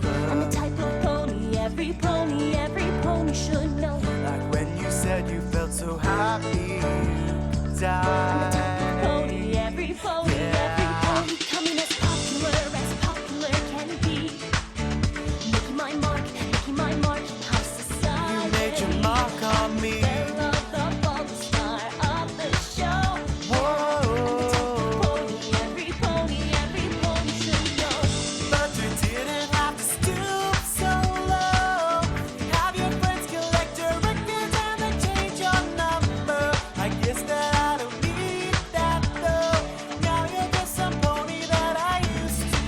I'm the type of pony every pony should know. Like when you said you felt so happy, you I'm the type of died. pony every pony coming as popular can be. Making my mark in high society. You made your mark on me. Belle of the ball, the star of the show. Whoa. Every pony should know. But you didn't have to stoop so low. Have your friends collect your records and then change your number. I guess that I don't need that though. Now you're just some pony that I used to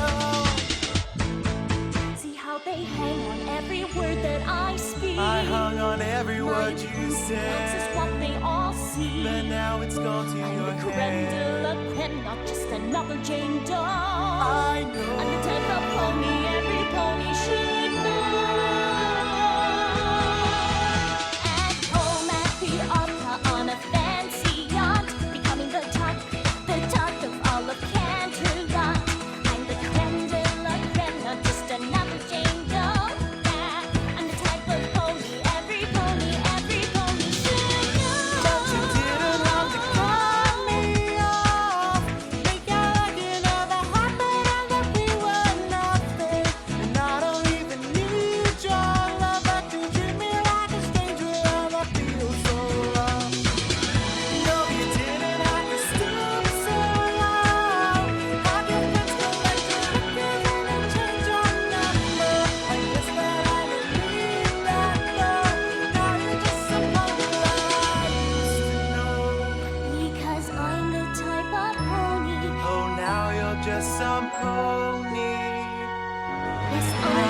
know. See how they hang on every word that I speak. I hung on every My word you improvements is said, what they all see. but now it's gone to I'm your the creme de head. la creme, not just another Jane Doe. I know. I'm the type of pony every pony should know. At home at the opera on a fancy yacht, becoming the talk of all of Canterlot. I'm the creme de la creme, not just another Jane Doe. Yeah, I'm the type of pony every pony should know. But you didn't have to cut me off. Make out like you never happened and that we were nothing. And I don't even need your love, but you treat me like a stranger and I feel so lost. No, you didn't have to stoop so low. Have your friends collect your records and then change your number. I guess that I don't need that though. Now you're just some pony that I used to know. Because I'm the type of pony. Oh, now you're just some pony. Yes, I'm